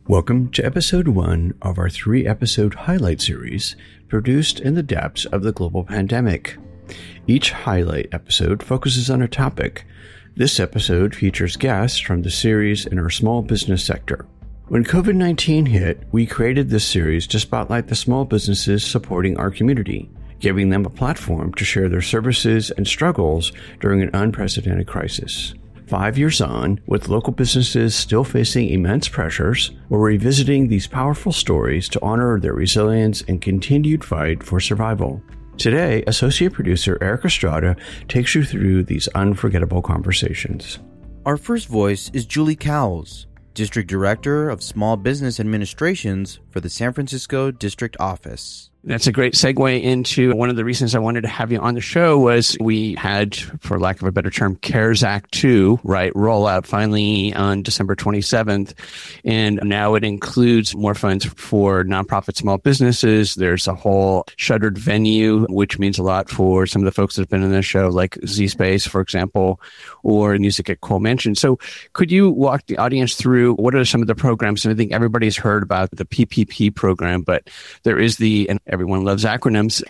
Welcome to episode 1 of our 3-episode highlight series produced in the depths of the global pandemic. Each highlight episode focuses on a topic. This episode features guests from the series in our small business sector. When COVID-19 hit, we created this series to spotlight the small businesses supporting our community, giving them a platform to share their services and struggles during an unprecedented crisis. 5 years on, with local businesses still facing immense pressures, we're revisiting these powerful stories to honor their resilience and continued fight for survival. Today, associate producer Eric Estrada takes you through these unforgettable conversations. Our first voice is Julie Cowles, District Director of Small Business Administrations for the San Francisco District Office. That's a great segue into one of the reasons I wanted to have you on the show was we had, for lack of a better term, CARES Act 2, right, roll out finally on December 27th. And now it includes more funds for nonprofit small businesses. There's a whole shuttered venue, which means a lot for some of the folks that have been in the show, like Z-Space, for example, or Music at Cole Mansion. So could you walk the audience through what are some of the programs? And I think everybody's heard about the PPP program, but there is and everyone loves acronyms,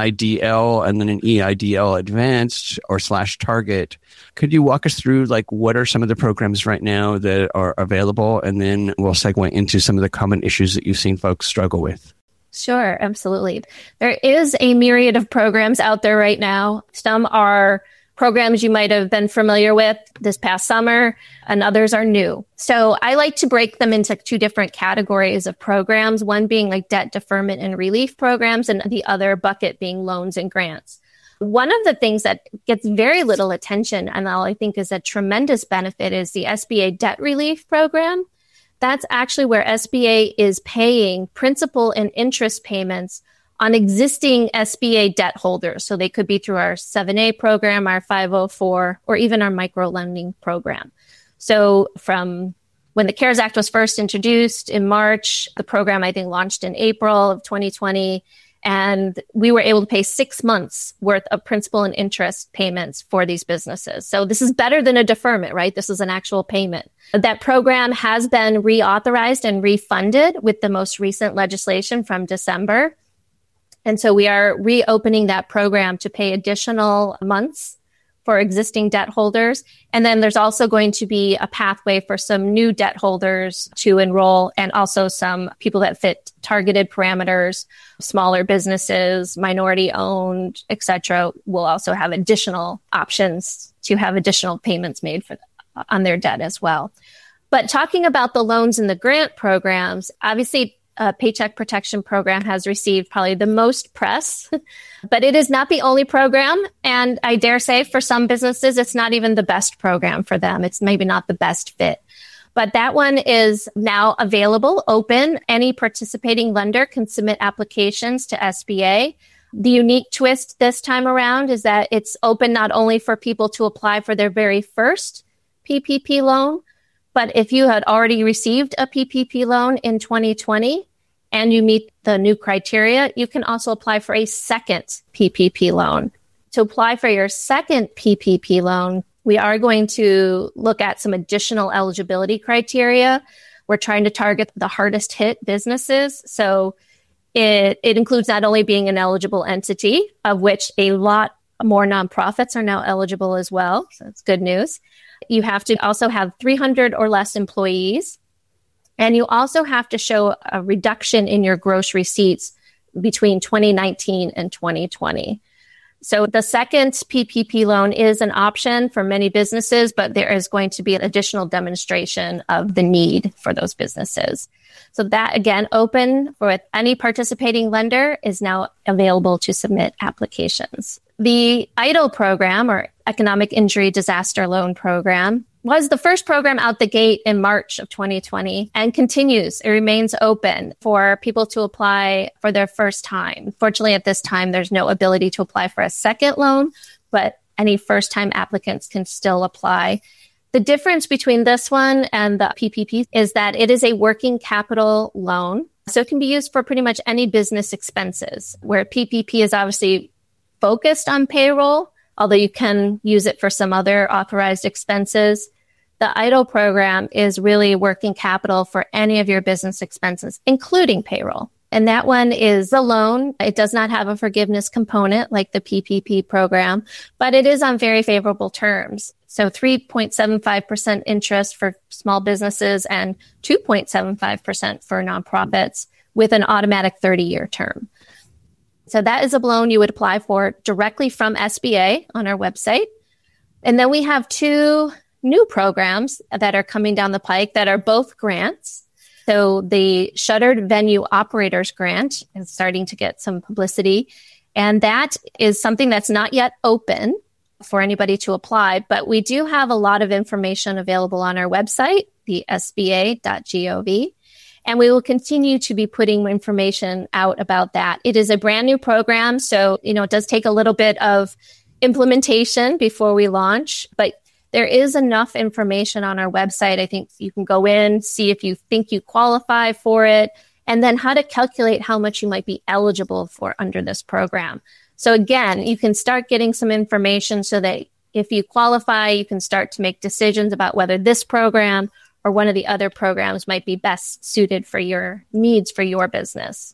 EIDL and then an EIDL Advanced or /Target. Could you walk us through what are some of the programs right now that are available? And then we'll segue into some of the common issues that you've seen folks struggle with. Sure, absolutely. There is a myriad of programs out there right now. Some are programs you might have been familiar with this past summer, and others are new. So I like to break them into 2 different categories of programs, one being like debt deferment and relief programs, and the other bucket being loans and grants. One of the things that gets very little attention, and I think is a tremendous benefit, is the SBA debt relief program. That's actually where SBA is paying principal and interest payments on existing SBA debt holders. So they could be through our 7A program, our 504, or even our micro-lending program. So from when the CARES Act was first introduced in March, the program, I think, launched in April of 2020, and we were able to pay 6 months worth of principal and interest payments for these businesses. So this is better than a deferment, right? This is an actual payment. That program has been reauthorized and refunded with the most recent legislation from December. And so we are reopening that program to pay additional months for existing debt holders. And then there's also going to be a pathway for some new debt holders to enroll, and also some people that fit targeted parameters, smaller businesses, minority owned, et cetera, will also have additional options to have additional payments made on their debt as well. But talking about the loans and the grant programs, obviously, Paycheck Protection Program has received probably the most press, but it is not the only program. And I dare say for some businesses, it's not even the best program for them. It's maybe not the best fit. But that one is now available, open. Any participating lender can submit applications to SBA. The unique twist this time around is that it's open not only for people to apply for their very first PPP loan, but if you had already received a PPP loan in 2020 and you meet the new criteria, you can also apply for a second PPP loan. To apply for your second PPP loan, we are going to look at some additional eligibility criteria. We're trying to target the hardest hit businesses. So it includes not only being an eligible entity, of which a lot more nonprofits are now eligible as well. So that's good news. You have to also have 300 or less employees, and you also have to show a reduction in your gross receipts between 2019 and 2020. So the second PPP loan is an option for many businesses, but there is going to be an additional demonstration of the need for those businesses. So that, again, open with any participating lender, is now available to submit applications. The EIDL program, or Economic Injury Disaster Loan Program, was the first program out the gate in March of 2020 and continues. It remains open for people to apply for their first time. Fortunately, at this time, there's no ability to apply for a second loan, but any first-time applicants can still apply. The difference between this one and the PPP is that it is a working capital loan. So it can be used for pretty much any business expenses, where PPP is obviously focused on payroll, although you can use it for some other authorized expenses. The EIDL program is really working capital for any of your business expenses, including payroll. And that one is a loan. It does not have a forgiveness component like the PPP program, but it is on very favorable terms. So 3.75% interest for small businesses and 2.75% for nonprofits with an automatic 30-year term. So that is a loan you would apply for directly from SBA on our website. And then we have two new programs that are coming down the pike that are both grants. So the Shuttered Venue Operators Grant is starting to get some publicity. And that is something that's not yet open for anybody to apply, but we do have a lot of information available on our website, the sba.gov. And we will continue to be putting information out about that. It is a brand new program, so it does take a little bit of implementation before we launch, but there is enough information on our website. I think you can go in, see if you think you qualify for it, and then how to calculate how much you might be eligible for under this program. So again, you can start getting some information so that if you qualify, you can start to make decisions about whether this program or one of the other programs might be best suited for your needs for your business.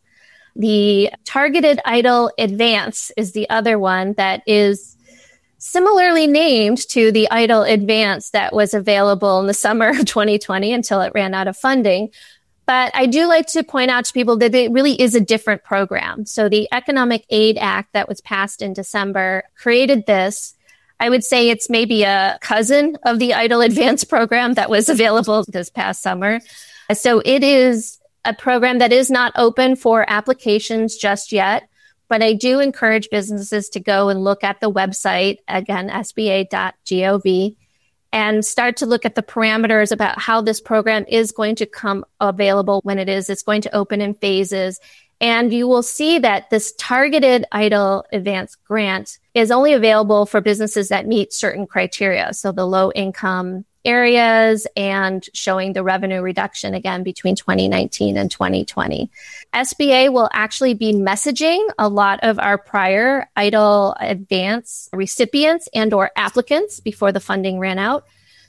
The Targeted EIDL Advance is the other one that is similarly named to the EIDL Advance that was available in the summer of 2020 until it ran out of funding. But I do like to point out to people that it really is a different program. So the Economic Aid Act that was passed in December created this. I would say it's maybe a cousin of the EIDL Advance program that was available this past summer. So it is a program that is not open for applications just yet, but I do encourage businesses to go and look at the website, again, sba.gov, and start to look at the parameters about how this program is going to come available when it is. It's going to open in phases. And you will see that this Targeted EIDL Advance Grant is only available for businesses that meet certain criteria. So the low income areas and showing the revenue reduction again between 2019 and 2020. SBA will actually be messaging a lot of our prior EIDL Advance recipients and or applicants before the funding ran out.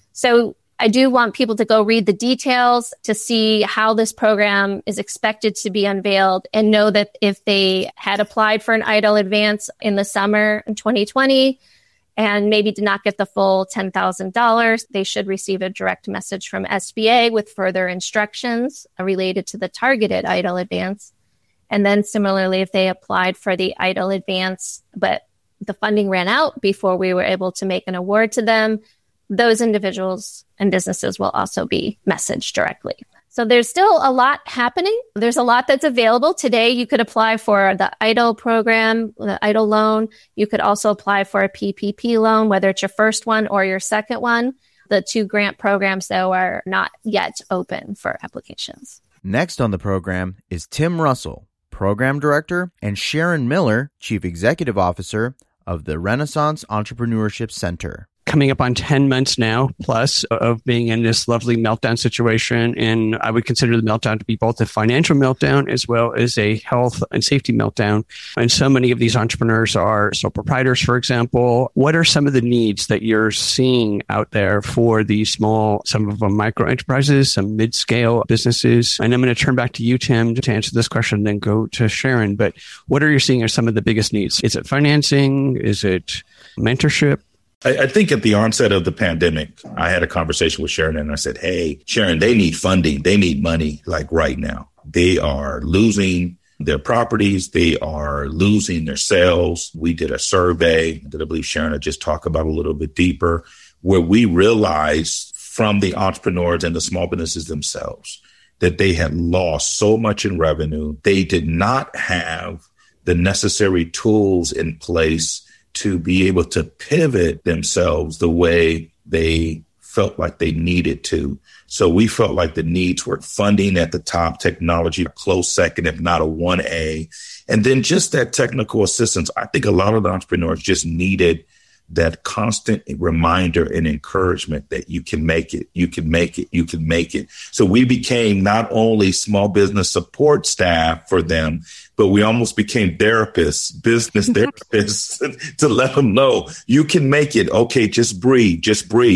So I do want people to go read the details to see how this program is expected to be unveiled and know that if they had applied for an EIDL Advance in the summer in 2020 and maybe did not get the full $10,000, they should receive a direct message from SBA with further instructions related to the Targeted EIDL Advance. And then similarly, if they applied for the EIDL Advance, but the funding ran out before we were able to make an award to them, those individuals and businesses will also be messaged directly. So there's still a lot happening. There's a lot that's available. Today, you could apply for the EIDL program, the EIDL loan. You could also apply for a PPP loan, whether it's your first one or your second one. The two grant programs, though, are not yet open for applications. Next on the program is Tim Russell, Program Director, and Sharon Miller, Chief Executive Officer of the Renaissance Entrepreneurship Center. Coming up on 10 months now, plus, of being in this lovely meltdown situation. And I would consider the meltdown to be both a financial meltdown as well as a health and safety meltdown. And so many of these entrepreneurs are sole proprietors, for example. What are some of the needs that you're seeing out there for these small, some of them micro enterprises, some mid-scale businesses? And I'm going to turn back to you, Tim, to answer this question, then go to Sharon. But what are you seeing are some of the biggest needs? Is it financing? Is it mentorship? I think at the onset of the pandemic, I had a conversation with Sharon and I said, hey, Sharon, they need funding. They need money like right now. They are losing their properties. They are losing their sales. We did a survey that I believe Sharon had just talked about a little bit deeper, where we realized from the entrepreneurs and the small businesses themselves that they had lost so much in revenue. They did not have the necessary tools in place to be able to pivot themselves the way they felt like they needed to. So we felt like the needs were funding at the top, technology a close second, if not a 1A. And then just that technical assistance. I think a lot of the entrepreneurs just needed that constant reminder and encouragement that you can make it, you can make it, you can make it. So we became not only small business support staff for them, but we almost became therapists, business therapists to let them know you can make it. Okay, just breathe,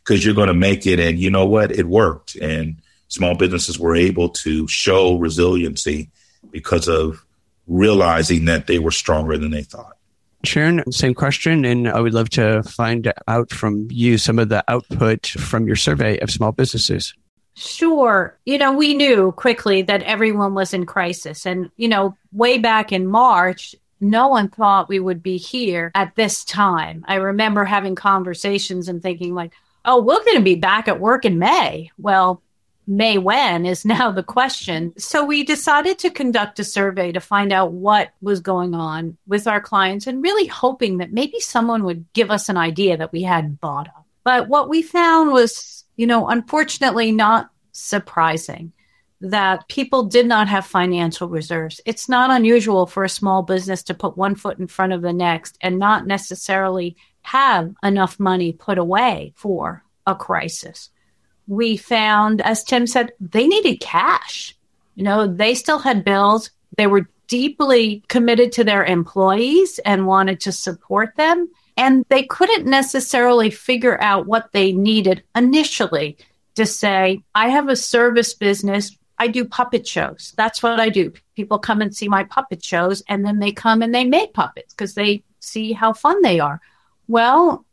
because you're going to make it. And you know what? It worked. And small businesses were able to show resiliency because of realizing that they were stronger than they thought. Sharon, same question. And I would love to find out from you some of the output from your survey of small businesses. Sure. We knew quickly that everyone was in crisis. And, way back in March, no one thought we would be here at this time. I remember having conversations and thinking like, oh, we're going to be back at work in May. Well, May when is now the question. So we decided to conduct a survey to find out what was going on with our clients and really hoping that maybe someone would give us an idea that we hadn't thought of. But what we found was, unfortunately not surprising that people did not have financial reserves. It's not unusual for a small business to put one foot in front of the next and not necessarily have enough money put away for a crisis. We found, as Tim said, they needed cash. They still had bills. They were deeply committed to their employees and wanted to support them. And they couldn't necessarily figure out what they needed initially to say, I have a service business. I do puppet shows. That's what I do. People come and see my puppet shows, and then they come and they make puppets because they see how fun they are. Well,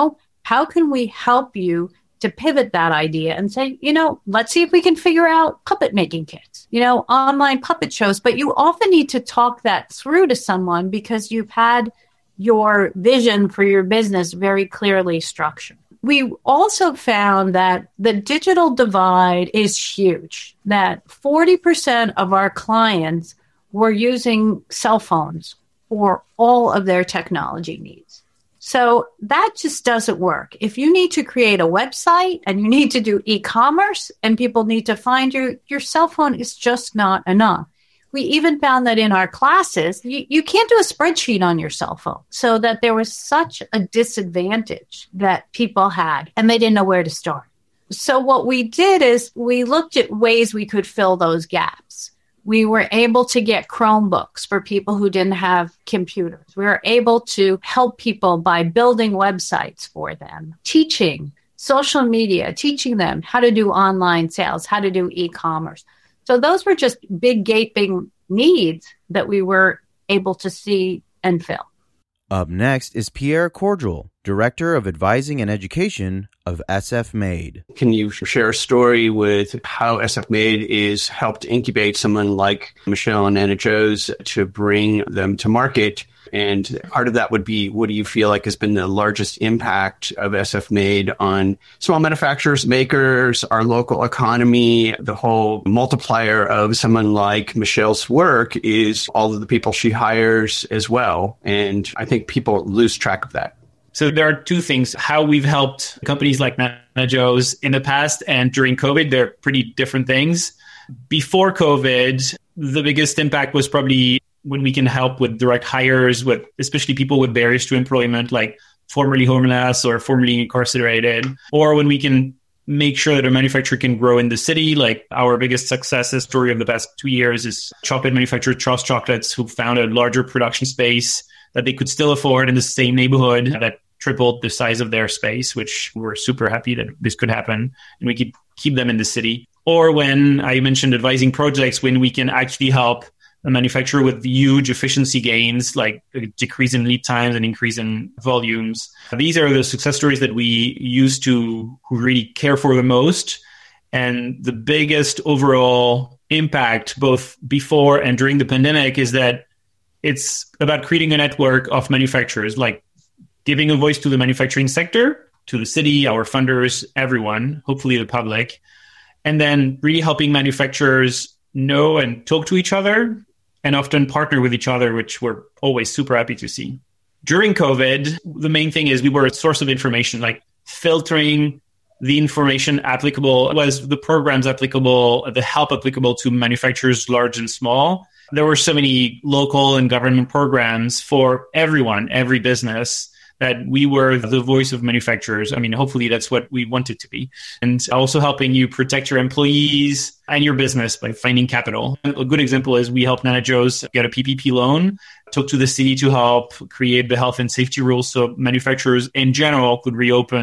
how can we help you to pivot that idea and say, let's see if we can figure out puppet making kits, online puppet shows. But you often need to talk that through to someone because you've had your vision for your business very clearly structured. We also found that the digital divide is huge, that 40% of our clients were using cell phones for all of their technology needs. So that just doesn't work. If you need to create a website and you need to do e-commerce and people need to find you, your cell phone is just not enough. We even found that in our classes, you can't do a spreadsheet on your cell phone. So that there was such a disadvantage that people had and they didn't know where to start. So what we did is we looked at ways we could fill those gaps. We were able to get Chromebooks for people who didn't have computers. We were able to help people by building websites for them, teaching social media, teaching them how to do online sales, how to do e-commerce. So those were just big gaping needs that we were able to see and fill. Up next is Pierre Cordial, Director of Advising and Education of SF Made. Can you share a story with how SF Made is helped incubate someone like Michelle and Anna Joe's to bring them to market? And part of that would be, what do you feel like has been the largest impact of SF Made on small manufacturers, makers, our local economy? The whole multiplier of someone like Michelle's work is all of the people she hires as well. And I think people lose track of that. So there are two things, how we've helped companies like Anna Joe's in the past and during COVID. They're pretty different things. Before COVID, the biggest impact was probably when we can help with direct hires, with especially people with barriers to employment, like formerly homeless or formerly incarcerated, or when we can make sure that a manufacturer can grow in the city. Like our biggest success story of the past 2 years is chocolate manufacturer Charles Chocolates, who found a larger production space that they could still afford in the same neighborhood that tripled the size of their space, which we're super happy that this could happen and we could keep them in the city. Or when I mentioned advising projects, when we can actually help a manufacturer with huge efficiency gains, like a decrease in lead times and increase in volumes. These are the success stories that we use to really care for the most. And the biggest overall impact, both before and during the pandemic, is that it's about creating a network of manufacturers, like giving a voice to the manufacturing sector, to the city, our funders, everyone, hopefully the public, and then really helping manufacturers know and talk to each other and often partner with each other, which we're always super happy to see. During COVID, the main thing is we were a source of information, like filtering the information applicable, was the programs applicable, the help applicable to manufacturers large and small. There were so many local and government programs for everyone, every business, that we were the voice of manufacturers. I mean, hopefully that's what we want it to be. And also helping you protect your employees and your business by finding capital. A good example is we helped Anna Joe's get a PPP loan, talk to the city to help create the health and safety rules so manufacturers in general could reopen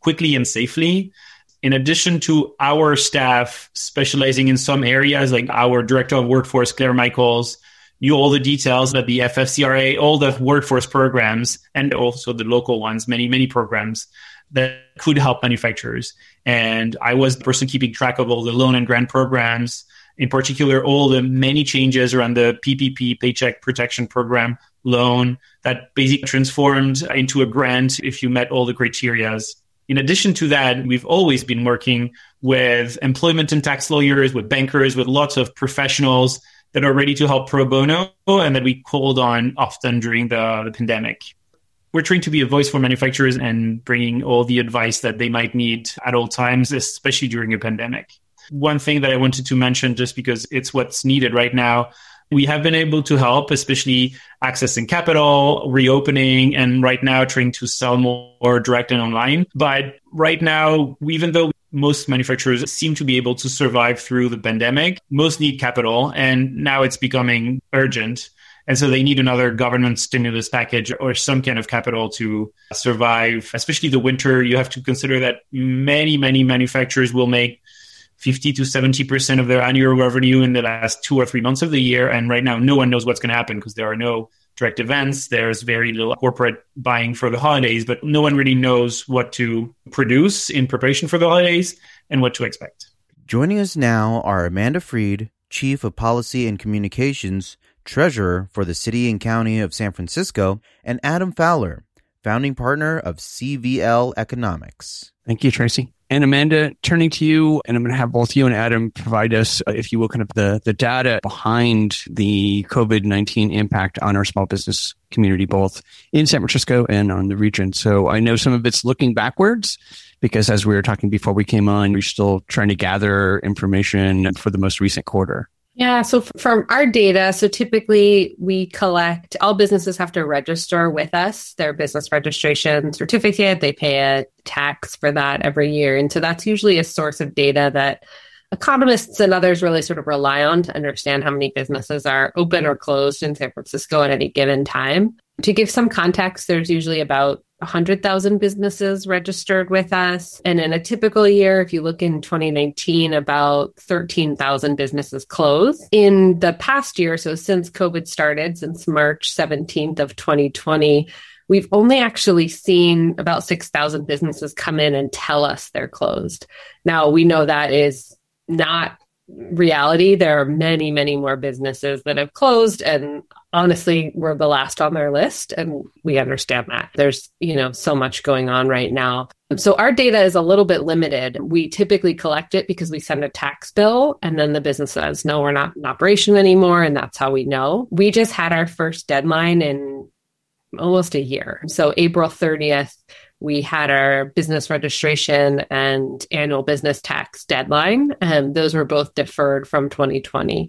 quickly and safely. In addition to our staff specializing in some areas, like our Director of Workforce, Claire Michaels, knew all the details that the FFCRA, all the workforce programs, and also the local ones, many programs that could help manufacturers. And I was the person keeping track of all the loan and grant programs, in particular, all the many changes around the PPP, Paycheck Protection Program loan that basically transformed into a grant if you met all the criterias. In addition to that, we've always been working with employment and tax lawyers, with bankers, with lots of professionals that are ready to help pro bono and that we called on often during the pandemic. We're trying to be a voice for manufacturers and bringing all the advice that they might need at all times, especially during a pandemic. One thing that I wanted to mention, just because it's what's needed right now, we have been able to help, especially accessing capital, reopening, and right now trying to sell more direct and online. But right now, even though most manufacturers seem to be able to survive through the pandemic, most need capital, and now it's becoming urgent. And so they need another government stimulus package or some kind of capital to survive, especially the winter. You have to consider that many manufacturers will make 50 to 70% of their annual revenue in the last 2 or 3 months of the year. And right now, no one knows what's going to happen because there are no direct events. There's very little corporate buying for the holidays, but no one really knows what to produce in preparation for the holidays and what to expect. Joining us now are Amanda Freed, Chief of Policy and Communications, Treasurer for the City and County of San Francisco, and Adam Fowler, founding partner of CVL Economics. Thank you, Tracy. And Amanda, turning to you, and I'm going to have both you and Adam provide us, if you will, kind of the data behind the COVID-19 impact on our small business community, both in San Francisco and on the region. So I know some of it's looking backwards because as we were talking before we came on, we're still trying to gather information for the most recent quarter. Yeah. So from our data, so typically we collect, all businesses have to register with us, their business registration certificate. They pay a tax for that every year. And so that's usually a source of data that economists and others really sort of rely on to understand how many businesses are open or closed in San Francisco at any given time. To give some context, there's usually about 100,000 businesses registered with us. And in a typical year, if you look in 2019, about 13,000 businesses closed. In the past year, so since COVID started, since March 17th of 2020, we've only actually seen about 6,000 businesses come in and tell us they're closed. Now, we know that is not reality. There are many more businesses that have closed, and honestly, we're the last on their list, and we understand that. There's, so much going on right now. So our data is a little bit limited. We typically collect it because we send a tax bill, and then the business says, no, we're not in operation anymore, and that's how we know. We just had our first deadline in almost a year. So April 30th, we had our business registration and annual business tax deadline, and those were both deferred from 2020.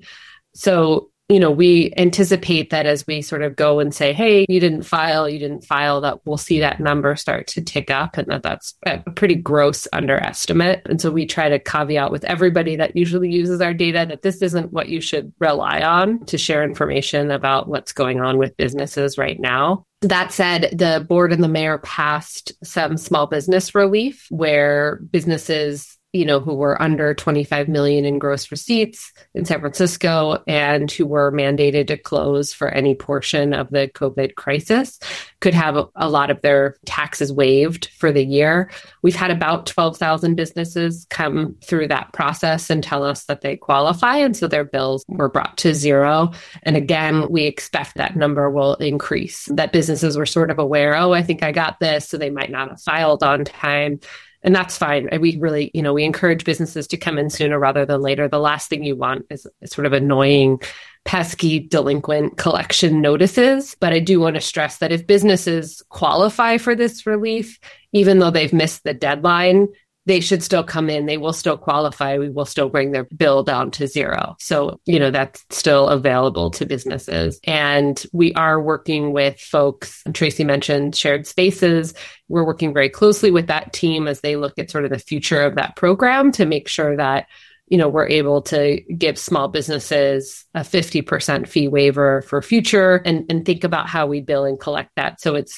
So, we anticipate that as we sort of go and say, hey, you didn't file, that we'll see that number start to tick up, and that's a pretty gross underestimate. And so we try to caveat with everybody that usually uses our data that this isn't what you should rely on to share information about what's going on with businesses right now. That said, the board and the mayor passed some small business relief where businesses, who were under 25 million in gross receipts in San Francisco and who were mandated to close for any portion of the COVID crisis could have a lot of their taxes waived for the year. We've had about 12,000 businesses come through that process and tell us that they qualify. And so their bills were brought to zero. And again, we expect that number will increase, that businesses were sort of aware, oh, I think I got this. So they might not have filed on time. And that's fine. We really, we encourage businesses to come in sooner rather than later. The last thing you want is sort of annoying, pesky, delinquent collection notices. But I do want to stress that if businesses qualify for this relief, even though they've missed the deadline, they should still come in. They will still qualify. We will still bring their bill down to zero. So, that's still available to businesses. And we are working with folks. Tracy mentioned shared spaces. We're working very closely with that team as they look at sort of the future of that program to make sure that, we're able to give small businesses a 50% fee waiver for future and think about how we bill and collect that. So it's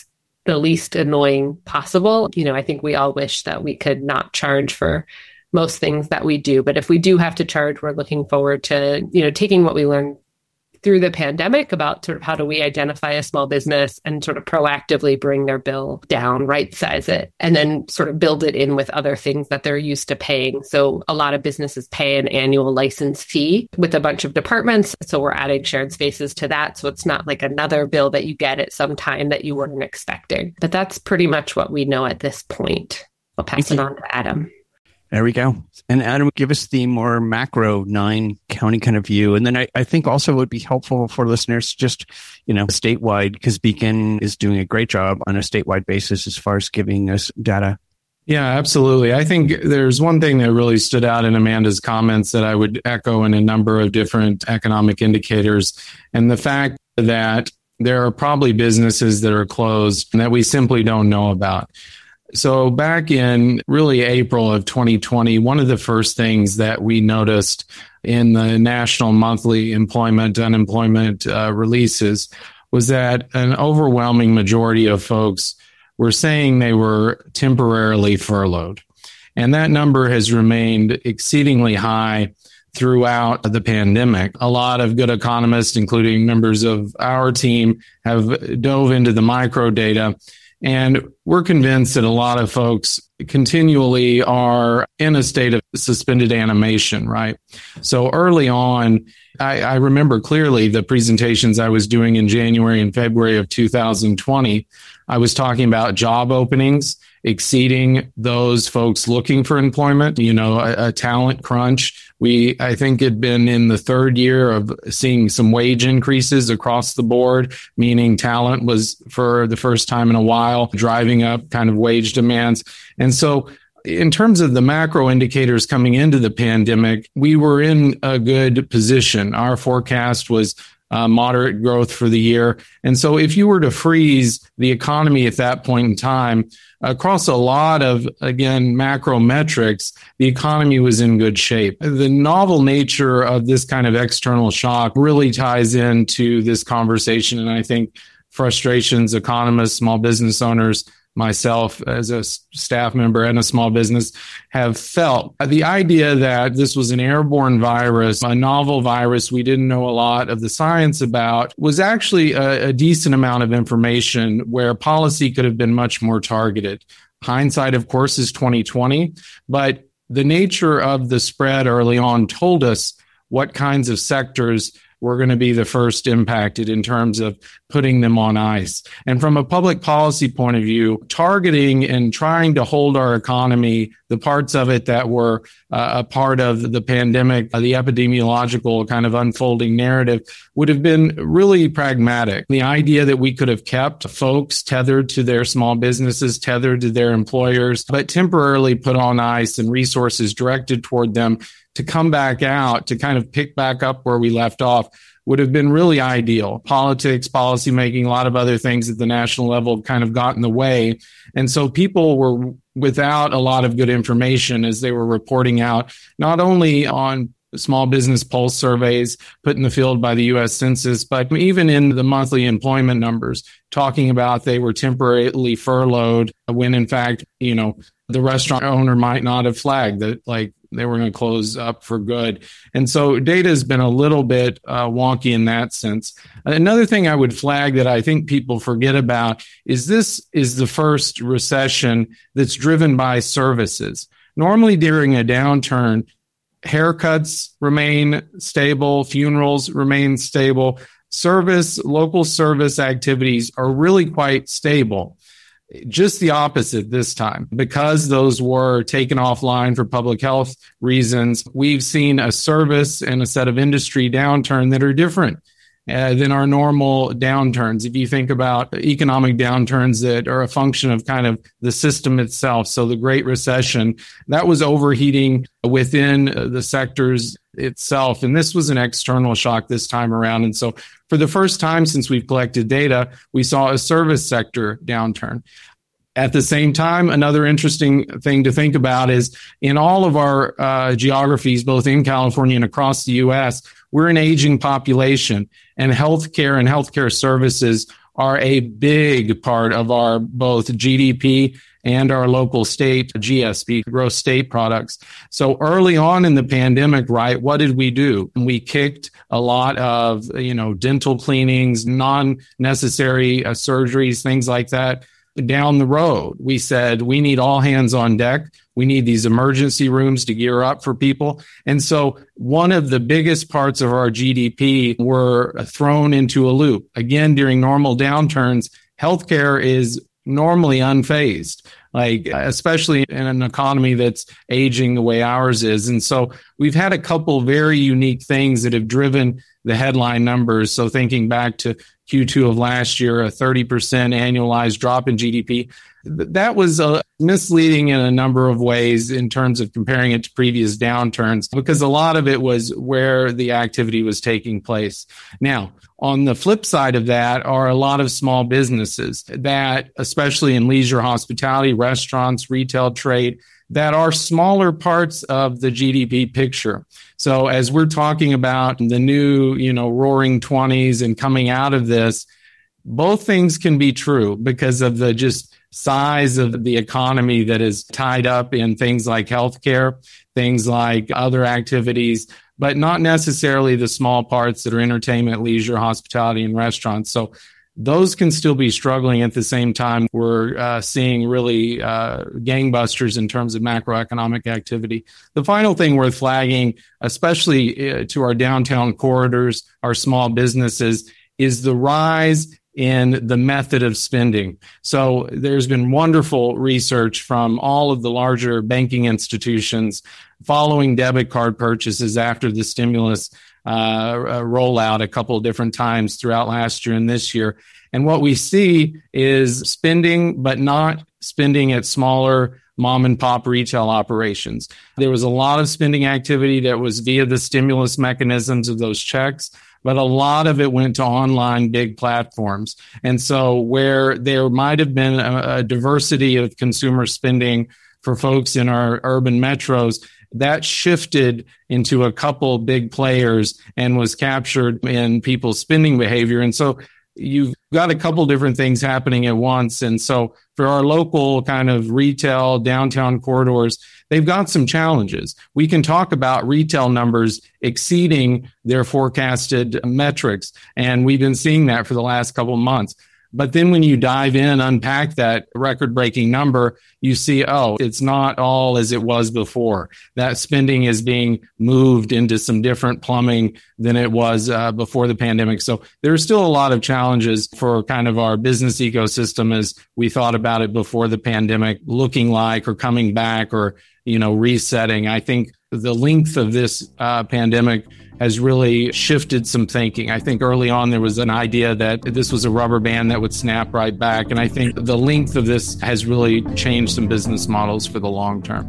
the least annoying possible. I think we all wish that we could not charge for most things that we do. But if we do have to charge, we're looking forward to, taking what we learned through the pandemic about sort of how do we identify a small business and sort of proactively bring their bill down, right size it, and then sort of build it in with other things that they're used to paying. So a lot of businesses pay an annual license fee with a bunch of departments. So we're adding shared spaces to that. So it's not like another bill that you get at some time that you weren't expecting. But that's pretty much what we know at this point. I'll pass it on to Adam. There we go. And Adam, give us the more macro 9-county kind of view. And then I think also it would be helpful for listeners just, statewide, because Beacon is doing a great job on a statewide basis as far as giving us data. Yeah, absolutely. I think there's one thing that really stood out in Amanda's comments that I would echo in a number of different economic indicators. And the fact that there are probably businesses that are closed and that we simply don't know about. So back in really April of 2020, one of the first things that we noticed in the national monthly unemployment releases was that an overwhelming majority of folks were saying they were temporarily furloughed. And that number has remained exceedingly high throughout the pandemic. A lot of good economists, including members of our team, have dove into the micro data. And we're convinced that a lot of folks continually are in a state of suspended animation, right? So early on, I remember clearly the presentations I was doing in January and February of 2020. I was talking about job openings exceeding those folks looking for employment, a talent crunch. I think had been in the third year of seeing some wage increases across the board, meaning talent was for the first time in a while driving up kind of wage demands. And so in terms of the macro indicators coming into the pandemic, we were in a good position. Our forecast was moderate growth for the year. And so if you were to freeze the economy at that point in time, across a lot of, again, macro metrics, the economy was in good shape. The novel nature of this kind of external shock really ties into this conversation. And I think frustrations economists, small business owners, myself as a staff member and a small business have felt. The idea that this was an airborne virus, a novel virus we didn't know a lot of the science about, was actually a decent amount of information where policy could have been much more targeted. Hindsight, of course, is 2020, but the nature of the spread early on told us what kinds of sectors were going to be the first impacted in terms of putting them on ice. And from a public policy point of view, targeting and trying to hold our economy, the parts of it that were a part of the pandemic, the epidemiological kind of unfolding narrative, would have been really pragmatic. The idea that we could have kept folks tethered to their small businesses, tethered to their employers, but temporarily put on ice and resources directed toward them to come back out, to kind of pick back up where we left off, would have been really ideal. Politics, policymaking, a lot of other things at the national level kind of got in the way. And so people were without a lot of good information as they were reporting out, not only on small business pulse surveys put in the field by the U.S. Census, but even in the monthly employment numbers, talking about they were temporarily furloughed when in fact, the restaurant owner might not have flagged that they were going to close up for good. And so data has been a little bit wonky in that sense. Another thing I would flag that I think people forget about is this is the first recession that's driven by services. Normally during a downturn, haircuts remain stable, funerals remain stable, local service activities are really quite stable. Just the opposite this time. Because those were taken offline for public health reasons, we've seen a service and a set of industry downturn that are different than our normal downturns. If you think about economic downturns that are a function of kind of the system itself. So the Great Recession, that was overheating within the sectors itself. And this was an external shock this time around. And so for the first time since we've collected data, we saw a service sector downturn. At the same time, another interesting thing to think about is in all of our geographies, both in California and across the U.S., we're an aging population, and healthcare services are a big part of our both GDP and our local state GSP, gross state products. So early on in the pandemic, right, what did we do? We kicked a lot of, dental cleanings, non-necessary surgeries, things like that down the road. We said, we need all hands on deck. We need these emergency rooms to gear up for people. And so one of the biggest parts of our GDP were thrown into a loop. Again, during normal downturns, healthcare is normally unfazed, like especially in an economy that's aging the way ours is. And so we've had a couple very unique things that have driven the headline numbers. So thinking back to Q2 of last year, a 30% annualized drop in GDP. That was misleading in a number of ways in terms of comparing it to previous downturns, because a lot of it was where the activity was taking place. Now, on the flip side of that are a lot of small businesses that, especially in leisure, hospitality, restaurants, retail trade, that are smaller parts of the GDP picture. So as we're talking about the new, roaring 20s and coming out of this, both things can be true because of the just size of the economy that is tied up in things like healthcare, things like other activities, but not necessarily the small parts that are entertainment, leisure, hospitality, and restaurants. So those can still be struggling at the same time. We're seeing really gangbusters in terms of macroeconomic activity. The final thing worth flagging, especially to our downtown corridors, our small businesses, is the rise in the method of spending. So there's been wonderful research from all of the larger banking institutions following debit card purchases after the stimulus rollout a couple of different times throughout last year and this year. And what we see is spending, but not spending at smaller mom and pop retail operations. There was a lot of spending activity that was via the stimulus mechanisms of those checks, but a lot of it went to online big platforms. And so where there might have been a diversity of consumer spending for folks in our urban metros, that shifted into a couple big players and was captured in people's spending behavior. And so you've got a couple different things happening at once. And so for our local kind of retail downtown corridors, they've got some challenges. We can talk about retail numbers exceeding their forecasted metrics. And we've been seeing that for the last couple of months. But then when you dive in, unpack that record-breaking number, you see, it's not all as it was before. That spending is being moved into some different plumbing than it was before the pandemic. So there's still a lot of challenges for kind of our business ecosystem as we thought about it before the pandemic, looking like or coming back or, resetting. I think the length of this pandemic has really shifted some thinking. I think early on there was an idea that this was a rubber band that would snap right back. And I think the length of this has really changed some business models for the long term.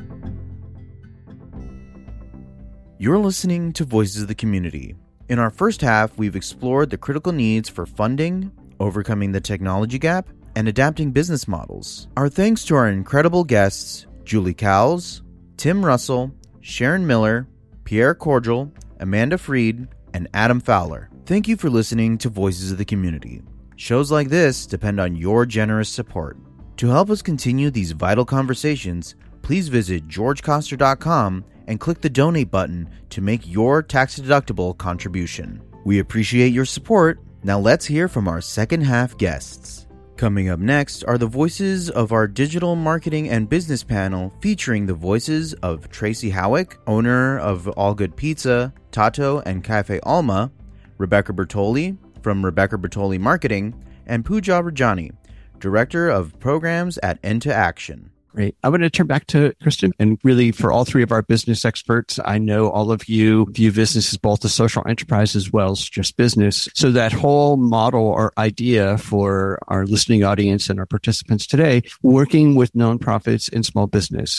You're listening to Voices of the Community. In our first half, we've explored the critical needs for funding, overcoming the technology gap, and adapting business models. Our thanks to our incredible guests, Julie Cowles, Tim Russell, Sharon Miller, Pierre Cordial, Amanda Freed, and Adam Fowler. Thank you for listening to Voices of the Community. Shows like this depend on your generous support. To help us continue these vital conversations, please visit georgecoster.com and click the donate button to make your tax-deductible contribution. We appreciate your support. Now let's hear from our second half guests. Coming up next are the voices of our digital marketing and business panel, featuring the voices of Tracy Howick, owner of All Good Pizza, Tato, and Cafe Alma, Rebecca Bertoli from Rebecca Bertoli Marketing, and Pooja Rajani, Director of Programs at Into Action. Great. I want to turn back to Kristen. And really, for all three of our business experts, I know all of you view business as both a social enterprise as well as just business. So that whole model or idea for our listening audience and our participants today, working with nonprofits and small business.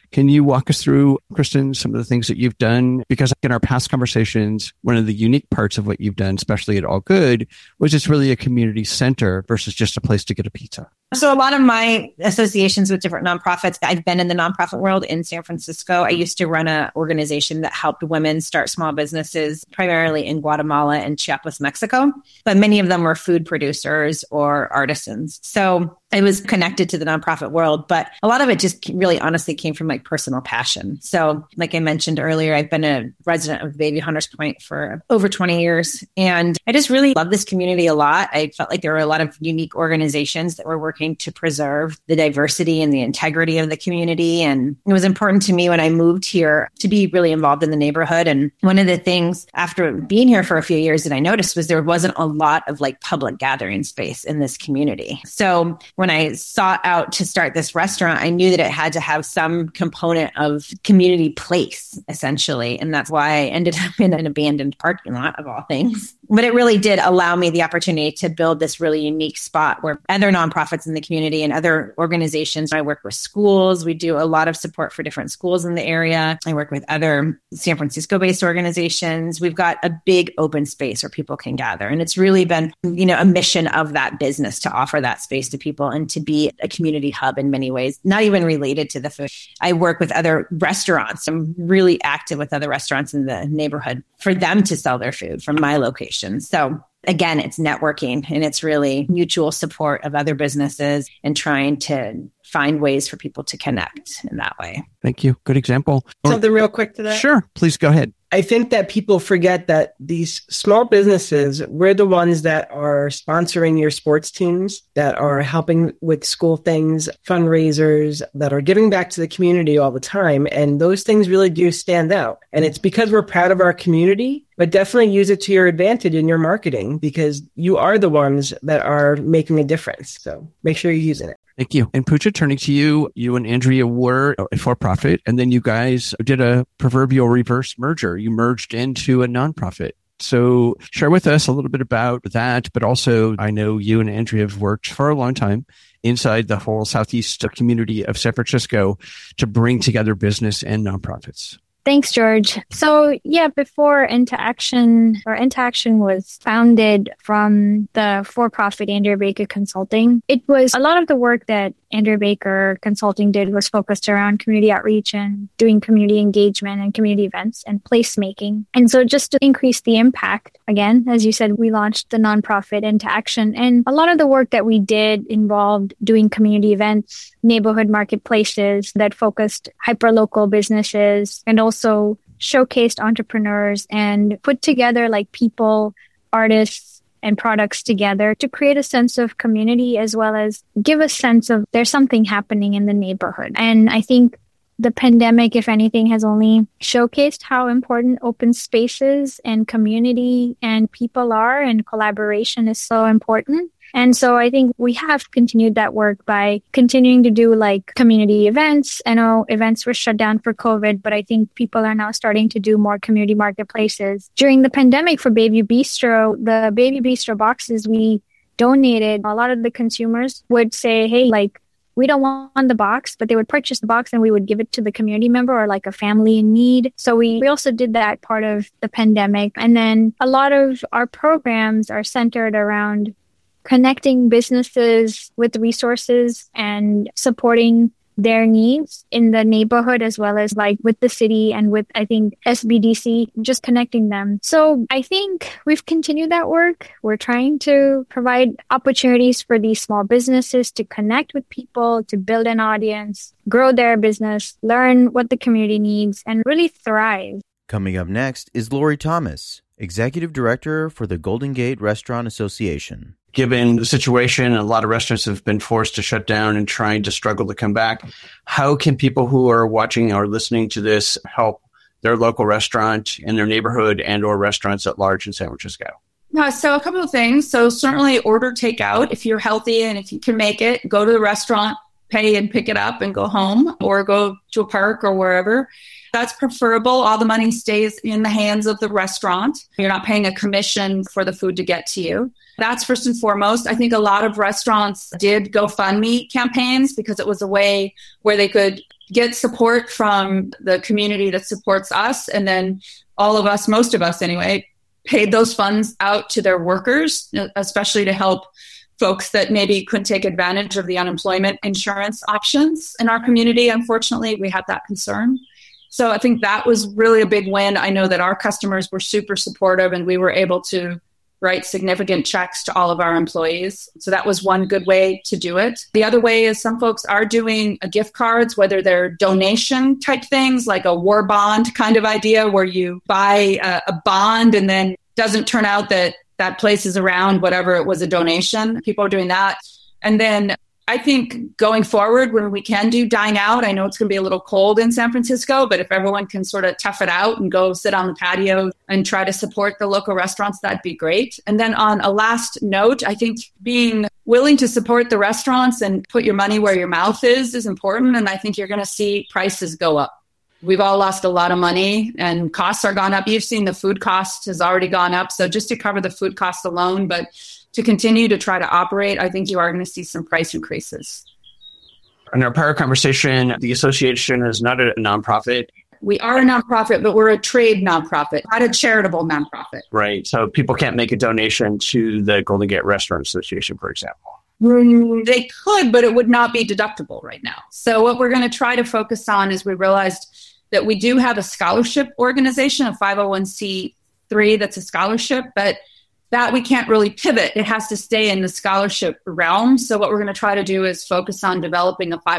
Can you walk us through, Kristen, some of the things that you've done? Because in our past conversations, one of the unique parts of what you've done, especially at All Good, was it's really a community center versus just a place to get a pizza. So a lot of my associations with different nonprofits, I've been in the nonprofit world in San Francisco. I used to run an organization that helped women start small businesses, primarily in Guatemala and Chiapas, Mexico. But many of them were food producers or artisans. So I was connected to the nonprofit world, but a lot of it just really honestly came from like personal passion. So like I mentioned earlier, I've been a resident of Bayview Hunters Point for over 20 years. And I just really love this community a lot. I felt like there were a lot of unique organizations that were working to preserve the diversity and the integrity of the community. And it was important to me when I moved here to be really involved in the neighborhood. And one of the things after being here for a few years that I noticed was there wasn't a lot of like public gathering space in this community. So when I sought out to start this restaurant, I knew that it had to have some component of community place, essentially. And that's why I ended up in an abandoned parking lot of all things. But it really did allow me the opportunity to build this really unique spot where other nonprofits in the community and other organizations, I work with schools. We do a lot of support for different schools in the area. I work with other San Francisco-based organizations. We've got a big open space where people can gather. And it's really been, a mission of that business to offer that space to people and to be a community hub in many ways, not even related to the food. I work with other restaurants. I'm really active with other restaurants in the neighborhood for them to sell their food from my location. So again, it's networking and it's really mutual support of other businesses and trying to find ways for people to connect in that way. Thank you. Good example. Something real quick to that? Sure. Please go ahead. I think that people forget that these small businesses, we're the ones that are sponsoring your sports teams, that are helping with school things, fundraisers, that are giving back to the community all the time. And those things really do stand out. And it's because we're proud of our community, but definitely use it to your advantage in your marketing because you are the ones that are making a difference. So make sure you're using it. Thank you. And Pooja, turning to you, you and Andrea were a for-profit, and then you guys did a proverbial reverse merger. You merged into a nonprofit. So share with us a little bit about that, but also I know you and Andrea have worked for a long time inside the whole Southeast community of San Francisco to bring together business and nonprofits. Thanks, George. So before Interaction was founded from the for-profit Andrea Baker Consulting, it was a lot of the work that Andrea Baker Consulting did was focused around community outreach and doing community engagement and community events and placemaking. And so just to increase the impact, again, as you said, we launched the nonprofit Interaction. And a lot of the work that we did involved doing community events, neighborhood marketplaces that focused hyperlocal businesses and also showcased entrepreneurs and put together like people, artists, and products together to create a sense of community as well as give a sense of there's something happening in the neighborhood. And I think the pandemic, if anything, has only showcased how important open spaces and community and people are, and collaboration is so important. And so I think we have continued that work by continuing to do like community events. I know events were shut down for COVID, but I think people are now starting to do more community marketplaces. During the pandemic for Bayview Bistro, the Bayview Bistro boxes we donated, a lot of the consumers would say, hey, like, we don't want the box, but they would purchase the box and we would give it to the community member or like a family in need. So we also did that part of the pandemic. And then a lot of our programs are centered around connecting businesses with resources and supporting their needs in the neighborhood as well as like with the city and with, I think, SBDC, just connecting them. So I think we've continued that work. We're trying to provide opportunities for these small businesses to connect with people, to build an audience, grow their business, learn what the community needs, and really thrive. Coming up next is Lori Thomas, Executive Director for the Golden Gate Restaurant Association. Given the situation, a lot of restaurants have been forced to shut down and trying to struggle to come back. How can people who are watching or listening to this help their local restaurant in their neighborhood and or restaurants at large in San Francisco? So a couple of things. So certainly order takeout. If you're healthy and if you can make it, go to the restaurant, pay and pick it up and go home or go to a park or wherever. That's preferable. All the money stays in the hands of the restaurant. You're not paying a commission for the food to get to you. That's first and foremost. I think a lot of restaurants did GoFundMe campaigns because it was a way where they could get support from the community that supports us. And then all of us, most of us anyway, paid those funds out to their workers, especially to help folks that maybe couldn't take advantage of the unemployment insurance options in our community. Unfortunately, we had that concern. So I think that was really a big win. I know that our customers were super supportive and we were able to write significant checks to all of our employees. So that was one good way to do it. The other way is some folks are doing gift cards, whether they're donation type things like a war bond kind of idea where you buy a bond and then doesn't turn out that that place is around, whatever it was a donation. People are doing that. And then I think going forward, when we can do dine out, I know it's going to be a little cold in San Francisco, but if everyone can sort of tough it out and go sit on the patio and try to support the local restaurants, that'd be great. And then on a last note, I think being willing to support the restaurants and put your money where your mouth is important. And I think you're going to see prices go up. We've all lost a lot of money and costs are gone up. You've seen the food cost has already gone up. So just to cover the food costs alone, but to continue to try to operate, I think you are going to see some price increases. In our prior conversation, the association is not a nonprofit. We are a nonprofit, but we're a trade nonprofit, not a charitable nonprofit. Right. So people can't make a donation to the Golden Gate Restaurant Association, for example. They could, but it would not be deductible right now. So what we're going to try to focus on is we realized that we do have a scholarship organization, a 501c3 that's a scholarship, but that we can't really pivot. It has to stay in the scholarship realm. So what we're going to try to do is focus on developing a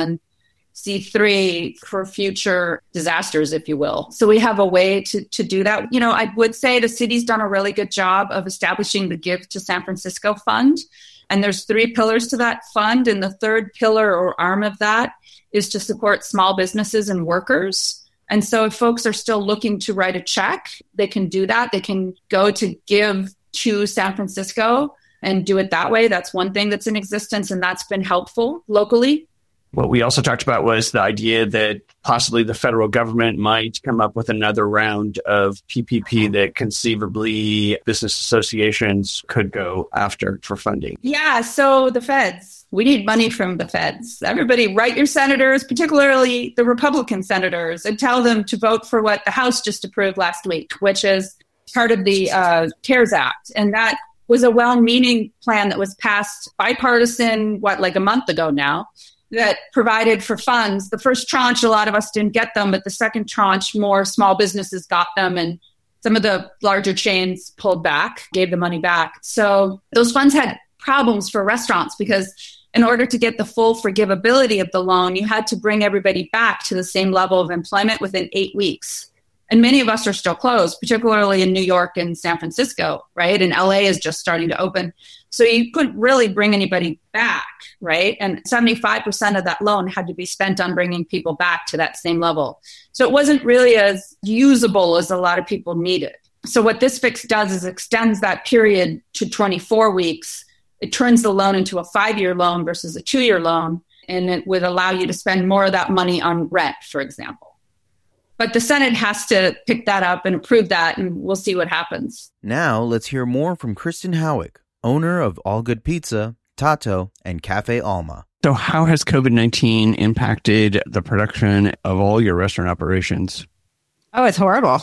501c3 for future disasters, if you will. So we have a way to do that. You know, I would say the city's done a really good job of establishing the Give to San Francisco Fund. And there's 3 pillars to that fund. And the third pillar or arm of that is to support small businesses and workers. And so if folks are still looking to write a check, they can do that. They can go to Give to San Francisco and do it that way. That's one thing that's in existence, and that's been helpful locally. What we also talked about was the idea that possibly the federal government might come up with another round of PPP that conceivably business associations could go after for funding. Yeah, so the feds. We need money from the feds. Everybody write your senators, particularly the Republican senators, and tell them to vote for what the House just approved last week, which is part of the CARES Act. And that was a well-meaning plan that was passed bipartisan, like a month ago now, that provided for funds. The first tranche, a lot of us didn't get them, but the second tranche, more small businesses got them, and some of the larger chains pulled back, gave the money back. So those funds had problems for restaurants because in order to get the full forgivability of the loan, you had to bring everybody back to the same level of employment within 8 weeks. And many of us are still closed, particularly in New York and San Francisco, right? And LA is just starting to open. So you couldn't really bring anybody back, right? And 75% of that loan had to be spent on bringing people back to that same level. So it wasn't really as usable as a lot of people needed. So what this fix does is extends that period to 24 weeks. It turns the loan into a 5-year loan versus a 2-year loan. And it would allow you to spend more of that money on rent, for example. But the Senate has to pick that up and approve that, and we'll see what happens. Now, let's hear more from Kristen Howick, owner of All Good Pizza, Tato, and Cafe Alma. So how has COVID-19 impacted the production of all your restaurant operations? Oh, it's horrible.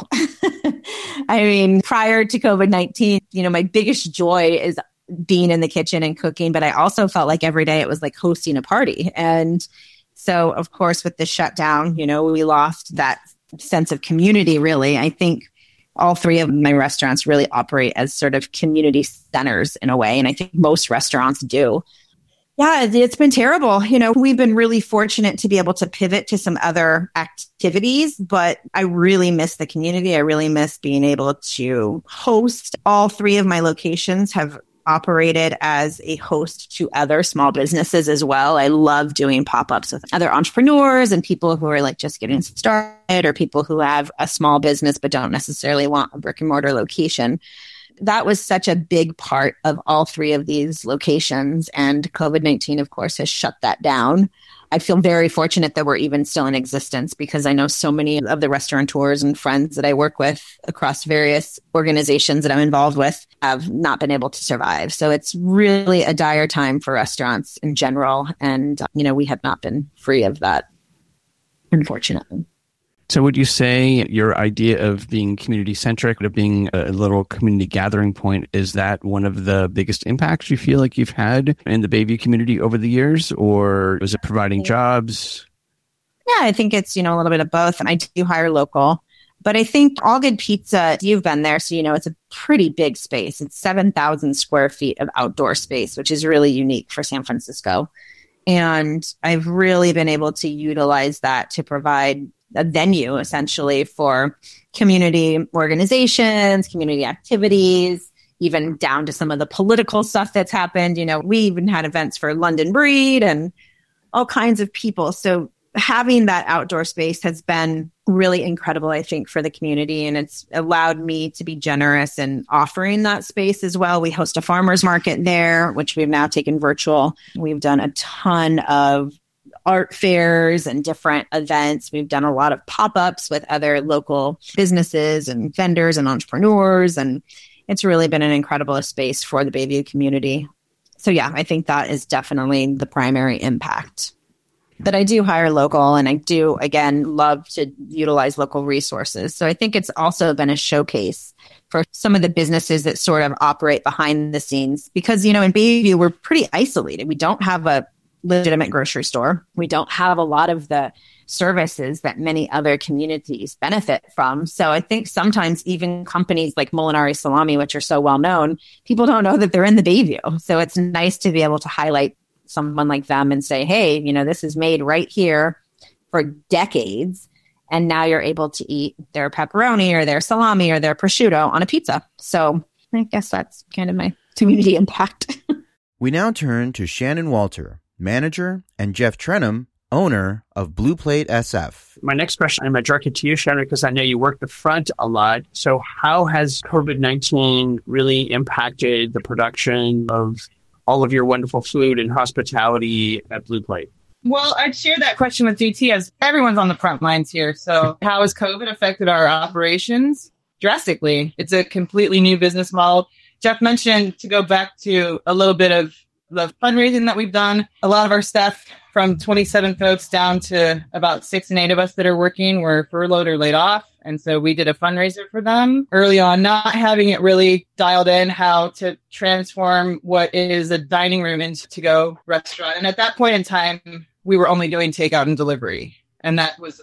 I mean, prior to COVID-19, my biggest joy is being in the kitchen and cooking, but I also felt like every day it was like hosting a party. And so, of course, with the shutdown, we lost that sense of community, really. I think all 3 of my restaurants really operate as sort of community centers in a way. And I think most restaurants do. Yeah, it's been terrible. We've been really fortunate to be able to pivot to some other activities, but I really miss the community. I really miss being able to host. All 3 of my locations have operated as a host to other small businesses as well. I love doing pop-ups with other entrepreneurs and people who are just getting started or people who have a small business but don't necessarily want a brick and mortar location. that was such a big part of all three of these locations. And COVID-19, of course, has shut that down. I feel very fortunate that we're even still in existence because I know so many of the restaurateurs and friends that I work with across various organizations that I'm involved with have not been able to survive. So it's really a dire time for restaurants in general. And, we have not been free of that, unfortunately. So would you say your idea of being community-centric, of being a little community gathering point, is that one of the biggest impacts you feel like you've had in the Bayview community over the years? Or is it providing jobs? Yeah, I think it's, a little bit of both. And I do hire local. But I think All Good Pizza, you've been there, so it's a pretty big space. It's 7,000 square feet of outdoor space, which is really unique for San Francisco. And I've really been able to utilize that to provide a venue essentially for community organizations, community activities, even down to some of the political stuff that's happened. We even had events for London Breed and all kinds of people. So having that outdoor space has been really incredible, I think, for the community. And it's allowed me to be generous in offering that space as well. We host a farmers market there, which we've now taken virtual. We've done a ton of art fairs and different events. We've done a lot of pop-ups with other local businesses and vendors and entrepreneurs. And it's really been an incredible space for the Bayview community. So yeah, I think that is definitely the primary impact. But I do hire local and I do, again, love to utilize local resources. So I think it's also been a showcase for some of the businesses that sort of operate behind the scenes. Because, in Bayview, we're pretty isolated. We don't have a legitimate grocery store. We don't have a lot of the services that many other communities benefit from. So I think sometimes even companies like Molinari Salami, which are so well known, people don't know that they're in the Bayview. So it's nice to be able to highlight someone like them and say, hey, this is made right here for decades. And now you're able to eat their pepperoni or their salami or their prosciutto on a pizza. So I guess that's kind of my community impact. We now turn to Shannon Walter, manager, and Jeff Trenum, owner of Blue Plate SF. My next question, I'm going to direct it to you, Shannon, because I know you work the front a lot. So how has COVID-19 really impacted the production of all of your wonderful food and hospitality at Blue Plate? Well, I'd share that question with DT as everyone's on the front lines here. So how has COVID affected our operations? Drastically. It's a completely new business model. Jeff mentioned, to go back to a little bit of the fundraising that we've done, a lot of our staff from 27 folks down to about 6 and 8 of us that are working were furloughed or laid off. And so we did a fundraiser for them early on, not having it really dialed in how to transform what is a dining room into to-go restaurant. And at that point in time, we were only doing takeout and delivery. And that was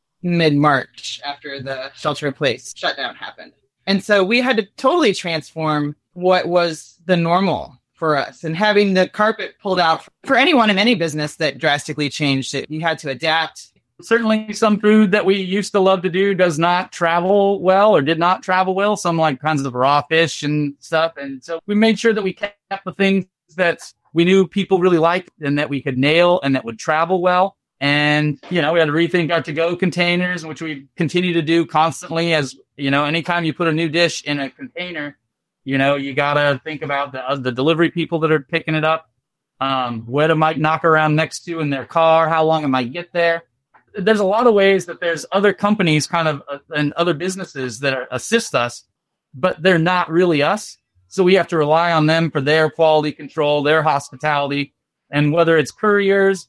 mid-March after the shelter-in-place shutdown happened. And so we had to totally transform what was the normal for us, and having the carpet pulled out for anyone in any business that drastically changed it. You had to adapt. Certainly some food that we used to love to do does not travel well or did not travel well. Some like kinds of raw fish and stuff. And so we made sure that we kept the things that we knew people really liked and that we could nail and that would travel well. And, we had to rethink our to-go containers, which we continue to do constantly. As, anytime you put a new dish in a container, you got to think about the delivery people that are picking it up, what it might knock around next to in their car, how long it might get there. There's a lot of ways that there's other companies and other businesses that assist us, but they're not really us. So we have to rely on them for their quality control, their hospitality, and whether it's couriers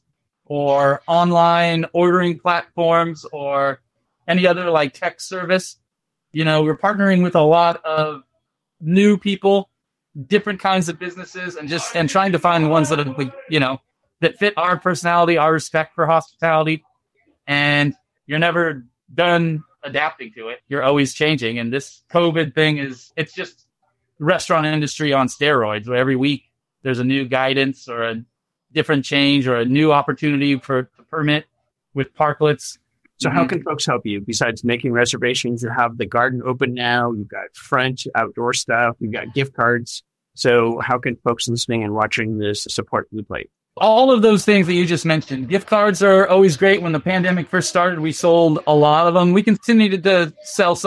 or online ordering platforms or any other like tech service, we're partnering with a lot of new people, different kinds of businesses, and trying to find the ones that are, that fit our personality, our respect for hospitality. And you're never done adapting to it. You're always changing. And this COVID thing it's just the restaurant industry on steroids, where every week there's a new guidance or a different change or a new opportunity for the permit with parklets. So how can folks help you? Besides making reservations, you have the garden open now. You've got front outdoor stuff. You've got gift cards. So how can folks listening and watching this support Blue Plate? All of those things that you just mentioned. Gift cards are always great. When the pandemic first started, we sold a lot of them. We continue to sell some.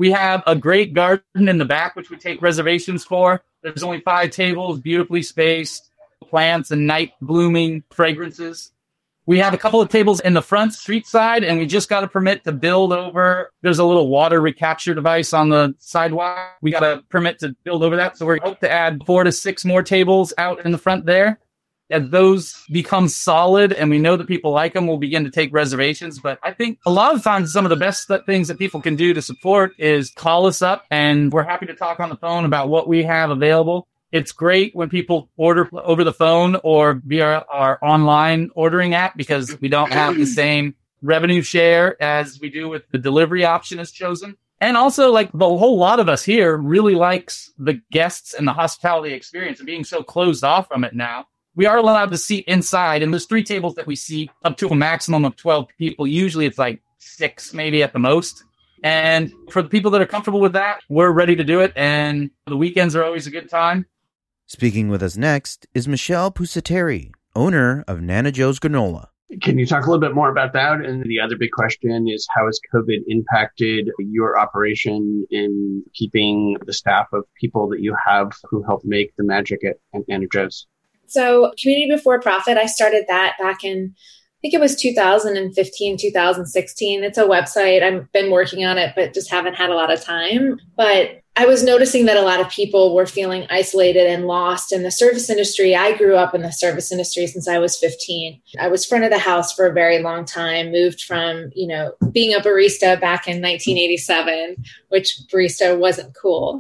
We have a great garden in the back, which we take reservations for. There's only 5 tables, beautifully spaced, plants and night blooming fragrances. We have a couple of tables in the front street side, and we just got a permit to build over. There's a little water recapture device on the sidewalk. We got a permit to build over that. So we hope to add 4 to 6 more tables out in the front there. As those become solid and we know that people like them, we'll begin to take reservations. But I think a lot of times some of the best things that people can do to support is call us up, and we're happy to talk on the phone about what we have available. It's great when people order over the phone or via our online ordering app, because we don't have the same revenue share as we do with the delivery option is chosen. And also, like, the whole lot of us here really likes the guests and the hospitality experience, and being so closed off from it now. We are allowed to seat inside, and there's 3 tables that we seat up to a maximum of 12 people. Usually it's like 6, maybe at the most. And for the people that are comfortable with that, we're ready to do it. And the weekends are always a good time. Speaking with us next is Michelle Pusateri, owner of Nana Joe's Granola. Can you talk a little bit more about that? And the other big question is, how has COVID impacted your operation in keeping the staff of people that you have who help make the magic at Nana Joe's? So Community Before Profit, I started that back in, I think it was 2015, 2016. It's a website. I've been working on it, but just haven't had a lot of time. But I was noticing that a lot of people were feeling isolated and lost in the service industry. I grew up in the service industry since I was 15. I was front of the house for a very long time, moved from, being a barista back in 1987, which barista wasn't cool,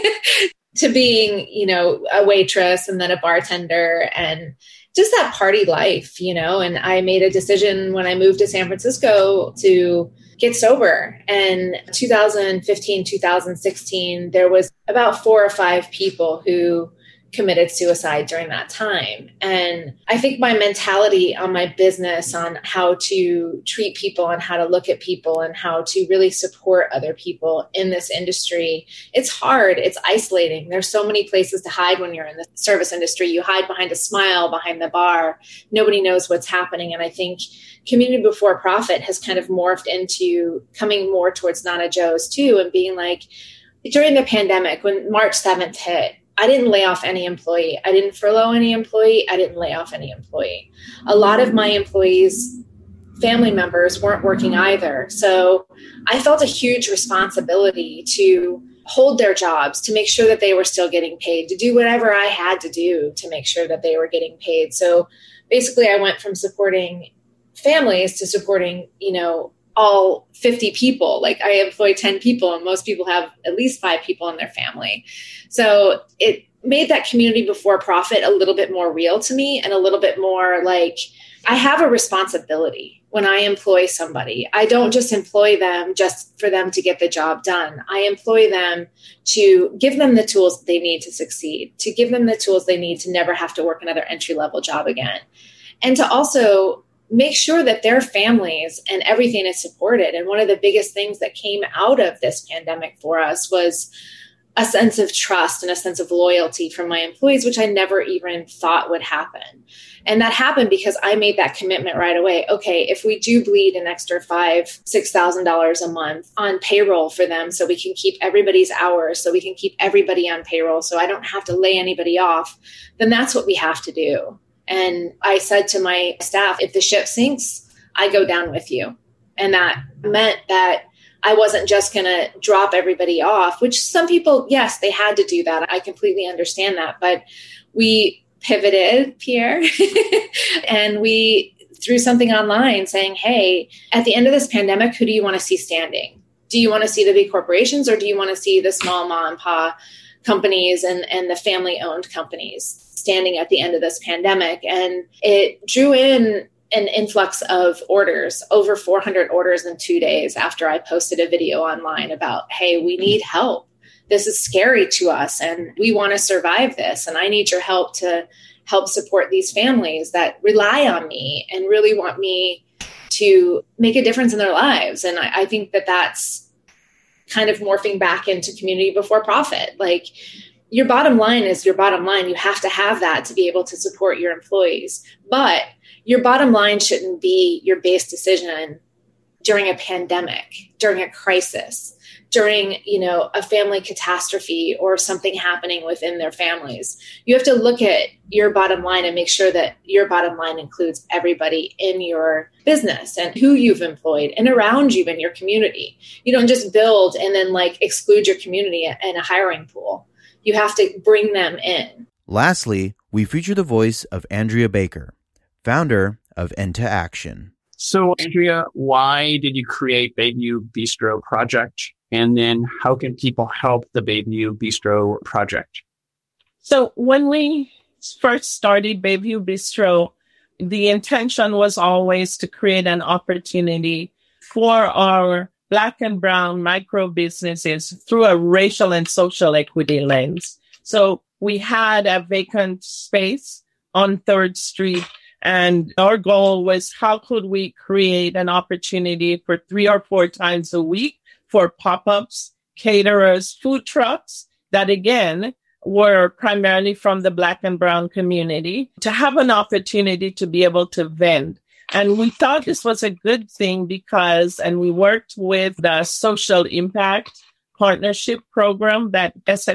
to being, a waitress and then a bartender and just that party life, and I made a decision when I moved to San Francisco to get sober. And 2015, 2016, there was about 4 or 5 people who committed suicide during that time. And I think my mentality on my business, on how to treat people and how to look at people and how to really support other people in this industry, it's hard. It's isolating. There's so many places to hide when you're in the service industry. You hide behind a smile, behind the bar. Nobody knows what's happening. And I think Community Before Profit has kind of morphed into coming more towards Nana Joe's too, and being like, during the pandemic, when March 7th hit, I didn't lay off any employee. I didn't furlough any employee. I didn't lay off any employee. A lot of my employees' family members weren't working either. So I felt a huge responsibility to hold their jobs, to make sure that they were still getting paid, to do whatever I had to do to make sure that they were getting paid. So basically I went from supporting families to supporting, all 50 people. Like, I employ 10 people and most people have at least 5 people in their family. So it made that Community Before Profit a little bit more real to me, and a little bit more like, I have a responsibility when I employ somebody. I don't just employ them just for them to get the job done. I employ them to give them the tools that they need to succeed, to give them the tools they need to never have to work another entry-level job again. And to also make sure that their families and everything is supported. And one of the biggest things that came out of this pandemic for us was a sense of trust and a sense of loyalty from my employees, which I never even thought would happen. And that happened because I made that commitment right away. Okay, if we do bleed an extra $5,000, $6,000 a month on payroll for them, so we can keep everybody's hours, so we can keep everybody on payroll, so I don't have to lay anybody off, then that's what we have to do. And I said to my staff, if the ship sinks, I go down with you. And that meant that I wasn't just going to drop everybody off, which some people, yes, they had to do that. I completely understand that. But we pivoted, Pierre, and we threw something online saying, hey, at the end of this pandemic, who do you want to see standing? Do you want to see the big corporations, or do you want to see the small mom and pop companies and the family-owned companies standing at the end of this pandemic? And it drew in an influx of orders, over 400 orders in 2 days after I posted a video online about, hey, we need help. This is scary to us and we want to survive this. And I need your help to help support these families that rely on me and really want me to make a difference in their lives. And I think that that's kind of morphing back into Community Before Profit. Like, your bottom line is your bottom line. You have to have that to be able to support your employees. But your bottom line shouldn't be your base decision during a pandemic, during a crisis, during, a family catastrophe or something happening within their families. You have to look at your bottom line and make sure that your bottom line includes everybody in your business and who you've employed and around you in your community. You don't just build and then exclude your community in a hiring pool. You have to bring them in. Lastly, we feature the voice of Andrea Baker, founder of Into Action. So, Andrea, why did you create Bayview Bistro Project? And then how can people help the Bayview Bistro Project? So when we first started Bayview Bistro, the intention was always to create an opportunity for our Black and brown micro businesses through a racial and social equity lens. So we had a vacant space on 3rd Street, and our goal was how could we create an opportunity for 3 or 4 times a week for pop-ups, caterers, food trucks that, again, were primarily from the Black and brown community to have an opportunity to be able to vend. And we thought this was a good thing and we worked with the Social Impact Partnership Program that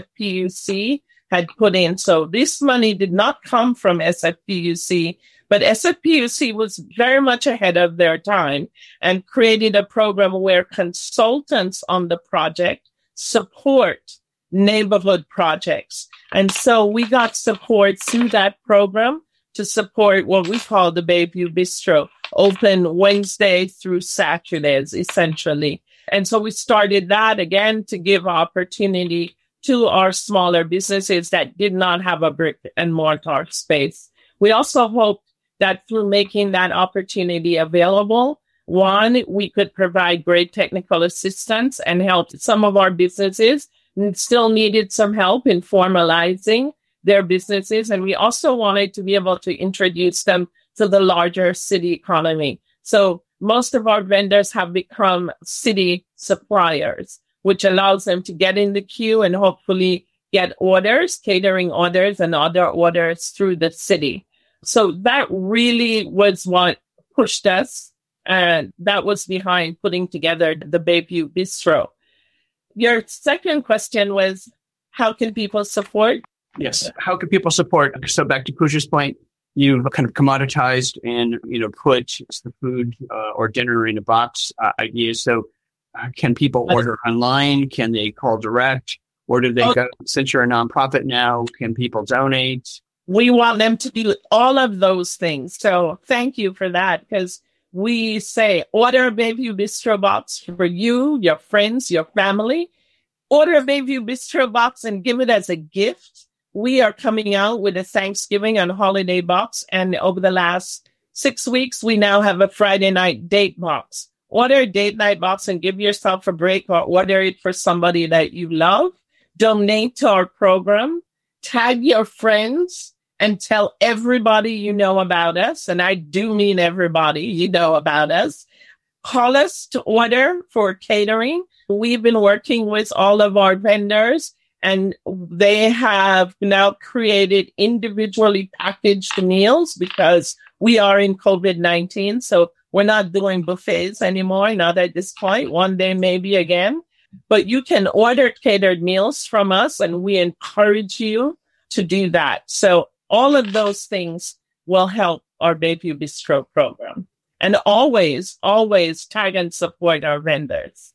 SFPUC had put in. So this money did not come from SFPUC, but SFPUC was very much ahead of their time and created a program where consultants on the project support neighborhood projects. And so we got support through that program to support what we call the Bayview Bistro, open Wednesday through Saturdays, essentially. And so we started that again to give opportunity to our smaller businesses that did not have a brick and mortar space. We also hoped that through making that opportunity available, one, we could provide great technical assistance and help some of our businesses still needed some help in formalizing their businesses. And we also wanted to be able to introduce them to the larger city economy. So most of our vendors have become city suppliers, which allows them to get in the queue and hopefully get orders, catering orders and other orders through the city. So that really was what pushed us. And that was behind putting together the Bayview Bistro. Your second question was, how can people support? Yes. How can people support? So back to Pooja's point, you've kind of commoditized and, put the food or dinner in a box ideas. So can people order online? Can they call direct? Where do they go? Since you're a nonprofit now, can people donate? We want them to do all of those things. So thank you for that, because we say order a Bayview Bistro box for you, your friends, your family. Order a Bayview Bistro box and give it as a gift. We are coming out with a Thanksgiving and holiday box. And over the last 6 weeks, we now have a Friday night date box. Order a date night box and give yourself a break, or order it for somebody that you love. Donate to our program. Tag your friends and tell everybody you know about us. And I do mean everybody you know about us. Call us to order for catering. We've been working with all of our vendors, and they have now created individually packaged meals because we are in COVID-19. So we're not doing buffets anymore, not at this point. One day, maybe again. But you can order catered meals from us, and we encourage you to do that. So all of those things will help our Bayview Bistro program. And always, always tag and support our vendors.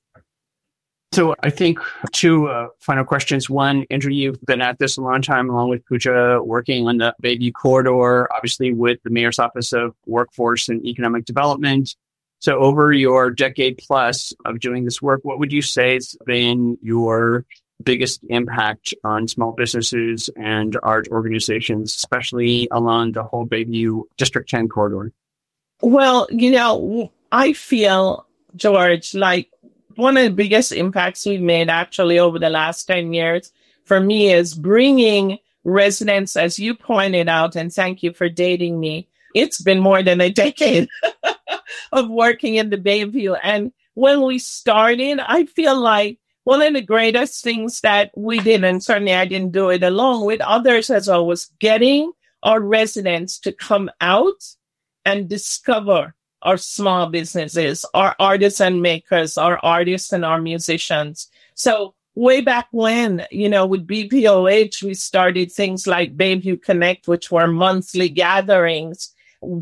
So I think 2 final questions. One, Andrew, you've been at this a long time, along with Pooja, working on the Bayview Corridor, obviously with the Mayor's Office of Workforce and Economic Development. So over your decade plus of doing this work, what would you say has been your biggest impact on small businesses and art organizations, especially along the whole Bayview District 10 corridor? Well, I feel, George, like one of the biggest impacts we've made actually over the last 10 years for me is bringing residents, as you pointed out, and thank you for dating me. It's been more than a decade of working in the Bayview. And when we started, I feel like one of the greatest things that we did, and certainly I didn't do it alone with others as well, was getting our residents to come out and discover our small businesses, our artists and makers, our artists and our musicians. So way back when, with BPOH, we started things like Bayview Connect, which were monthly gatherings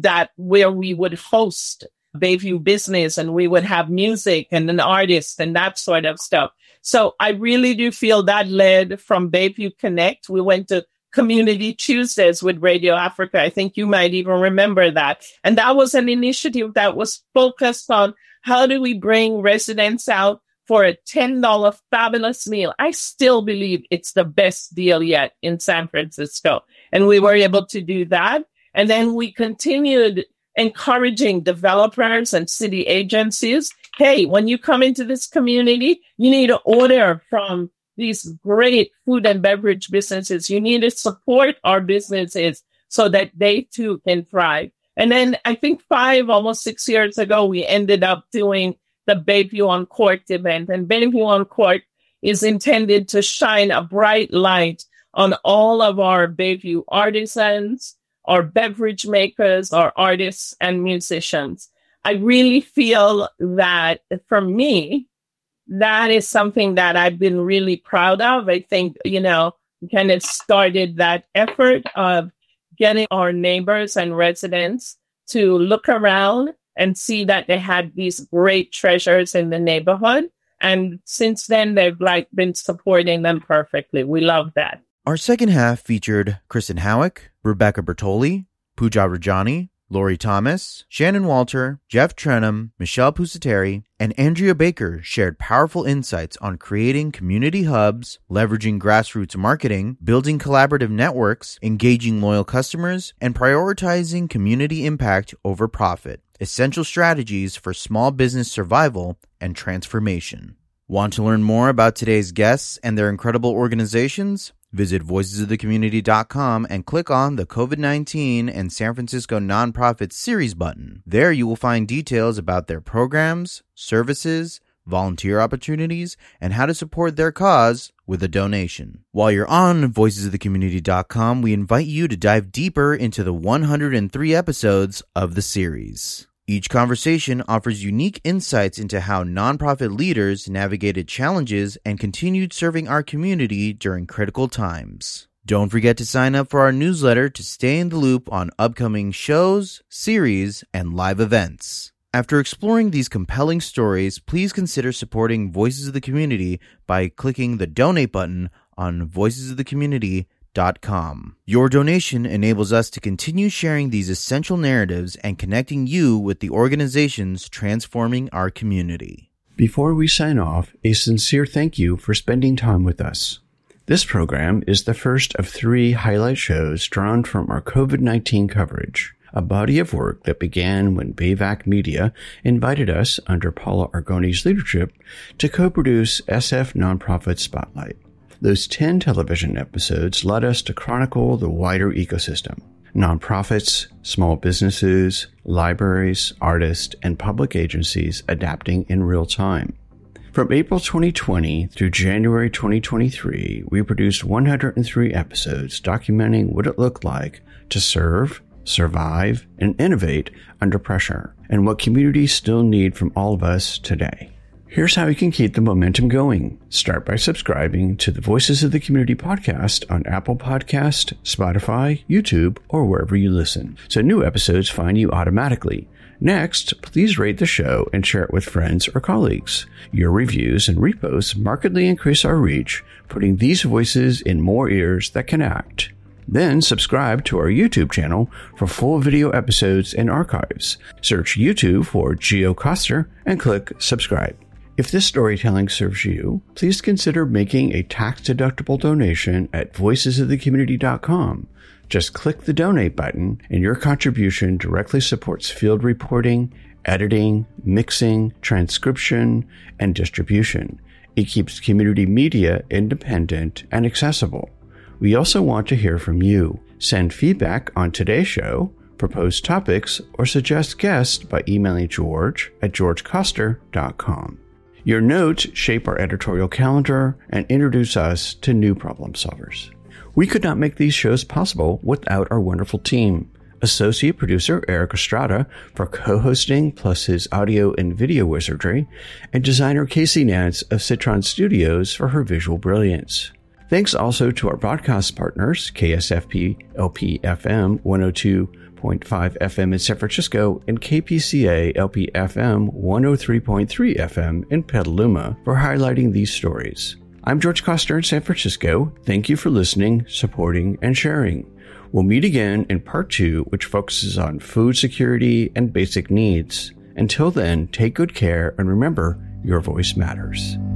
where we would host Bayview business and we would have music and an artist and that sort of stuff. So I really do feel that led from Bayview Connect. We went to Community Tuesdays with Radio Africa. I think you might even remember that. And that was an initiative that was focused on how do we bring residents out for a $10 fabulous meal. I still believe it's the best deal yet in San Francisco. And we were able to do that. And then we continued encouraging developers and city agencies. Hey, when you come into this community, you need to order from these great food and beverage businesses. You need to support our businesses so that they too can thrive. And then I think almost 6 years ago, we ended up doing the Bayview on Court event. And Bayview on Court is intended to shine a bright light on all of our Bayview artisans, our beverage makers, our artists and musicians. I really feel that for me, that is something that I've been really proud of. I think, we kind of started that effort of getting our neighbors and residents to look around and see that they had these great treasures in the neighborhood. And since then, they've been supporting them perfectly. We love that. Our second half featured Kristen Howick, Rebecca Bertoli, Pooja Rajani, Lori Thomas, Shannon Walter, Jeff Trenum, Michelle Pusateri, and Andrea Baker shared powerful insights on creating community hubs, leveraging grassroots marketing, building collaborative networks, engaging loyal customers, and prioritizing community impact over profit, essential strategies for small business survival and transformation. Want to learn more about today's guests and their incredible organizations? Visit voicesofthecommunity.com and click on the COVID-19 and San Francisco Nonprofit Series button. There you will find details about their programs, services, volunteer opportunities, and how to support their cause with a donation. While you're on voicesofthecommunity.com, we invite you to dive deeper into the 103 episodes of the series. Each conversation offers unique insights into how nonprofit leaders navigated challenges and continued serving our community during critical times. Don't forget to sign up for our newsletter to stay in the loop on upcoming shows, series, and live events. After exploring these compelling stories, please consider supporting Voices of the Community by clicking the donate button on voicesofthecommunity.com. Your donation enables us to continue sharing these essential narratives and connecting you with the organizations transforming our community. Before we sign off, a sincere thank you for spending time with us. This program is the first of 3 highlight shows drawn from our COVID-19 coverage, a body of work that began when Bayvac Media invited us, under Paula Argoni's leadership, to co-produce SF Nonprofit Spotlight. Those 10 television episodes led us to chronicle the wider ecosystem. Nonprofits, small businesses, libraries, artists, and public agencies adapting in real time. From April 2020 through January 2023, we produced 103 episodes documenting what it looked like to serve, survive, and innovate under pressure, and what communities still need from all of us today. Here's how you can keep the momentum going. Start by subscribing to the Voices of the Community podcast on Apple Podcast, Spotify, YouTube, or wherever you listen, so new episodes find you automatically. Next, please rate the show and share it with friends or colleagues. Your reviews and reposts markedly increase our reach, putting these voices in more ears that can act. Then subscribe to our YouTube channel for full video episodes and archives. Search YouTube for Geo Coster and click subscribe. If this storytelling serves you, please consider making a tax-deductible donation at voicesofthecommunity.com. Just click the donate button, and your contribution directly supports field reporting, editing, mixing, transcription, and distribution. It keeps community media independent and accessible. We also want to hear from you. Send feedback on today's show, propose topics, or suggest guests by emailing George at georgecoster.com. Your notes shape our editorial calendar and introduce us to new problem solvers. We could not make these shows possible without our wonderful team. associate producer Eric Estrada for co-hosting plus his audio and video wizardry, and designer Casey Nance of Citron Studios for her visual brilliance. Thanks also to our broadcast partners, KSFP LP FM 102.5 FM in San Francisco and KPCA LP FM 103.3 FM in Petaluma for highlighting these stories. I'm George Costner in San Francisco. Thank you for listening, supporting, and sharing. We'll meet again in part 2, which focuses on food security and basic needs. Until then, take good care and remember, your voice matters.